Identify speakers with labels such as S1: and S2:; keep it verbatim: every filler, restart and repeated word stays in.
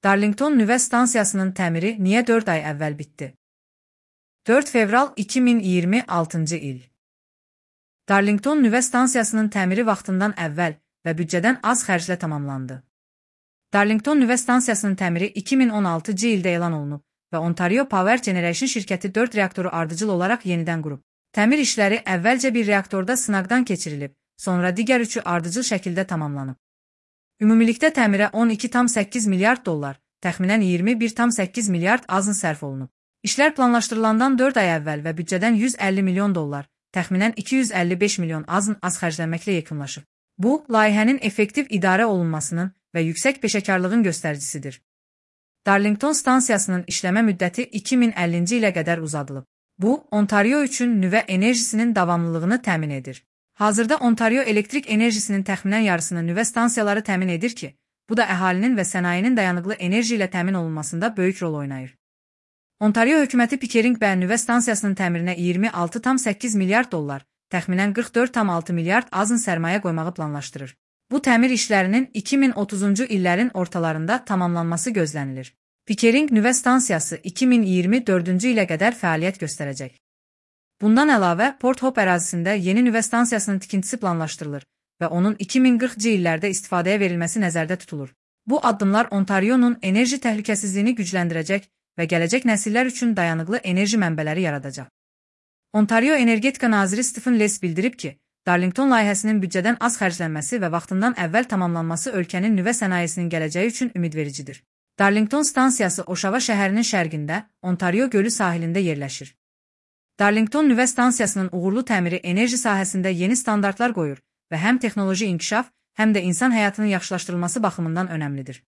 S1: Darlington nüvə stansiyasının təmiri niyə dörd ay əvvəl bitdi? dörd fevral iki min iyirmi altıncı il. Darlington nüvə stansiyasının təmiri vaxtından əvvəl və büdcədən az xərclə tamamlandı. Darlington nüvə stansiyasının təmiri iki min on altıncı ildə elan olunub və Ontario Power Generation şirkəti dörd reaktoru ardıcıl olaraq yenidən qurub. Təmir işləri əvvəlcə bir reaktorda sınaqdan keçirilib, sonra digər üçü ardıcıl şəkildə tamamlanıb. Ümumilikdə təmirə on iki tam səkkiz milyard dollar, təxminən iyirmi bir tam səkkiz milyard azın sərf olunub. İşlər planlaşdırılandan dörd ay əvvəl və büdcədən yüz əlli milyon dollar, təxminən iki yüz əlli beş milyon azın az xərclənməklə yekunlaşıb. Bu, layihənin effektiv idarə olunmasının və yüksək peşəkarlığın göstəricisidir. Darlington stansiyasının işləmə müddəti iki min əllinci ilə qədər uzadılıb. Bu, Ontario üçün nüvə enerjisinin davamlılığını təmin edir. Hazırda Ontario elektrik enerjisinin təxminən yarısını nüvə stansiyaları təmin edir ki, bu da əhalinin və sənayenin dayanıqlı enerji ilə təmin olunmasında böyük rol oynayır. Ontario hökuməti Pickering B nüvə stansiyasının təmirinə iyirmi altı tam səkkiz milyard dollar, təxminən qırx dörd tam altı milyard azın sərmayə qoymağı planlaşdırır. Bu təmir işlərinin iki min otuzuncu illərin ortalarında tamamlanması gözlənilir. Pickering nüvə stansiyası iki min iyirmi dördüncü ilə qədər fəaliyyət göstərəcək. Bundan əlavə, Port Hope ərazisində yeni nüvə stansiyasının tikintisi planlaşdırılır və onun iki min qırxıncı illərdə istifadəyə verilməsi nəzərdə tutulur. Bu addımlar Ontarionun enerji təhlükəsizliyini gücləndirəcək və gələcək nəsillər üçün dayanıqlı enerji mənbələri yaradacaq. Ontario Energetika naziri Stephen Les bildirib ki, Darlington layihəsinin büdcədən az xərclənməsi və vaxtından əvvəl tamamlanması ölkənin nüvə sənayesinin gələcəyi üçün ümidvericidir. Darlington stansiyası Oşava şəhərinin şərqində, Ontario gölü sahilində yerləşir. Darlington nüvə stansiyasının uğurlu təmiri enerji sahəsində yeni standartlar qoyur və həm texnoloji inkişaf, həm də insan həyatının yaxşılaşdırılması baxımından önəmlidir.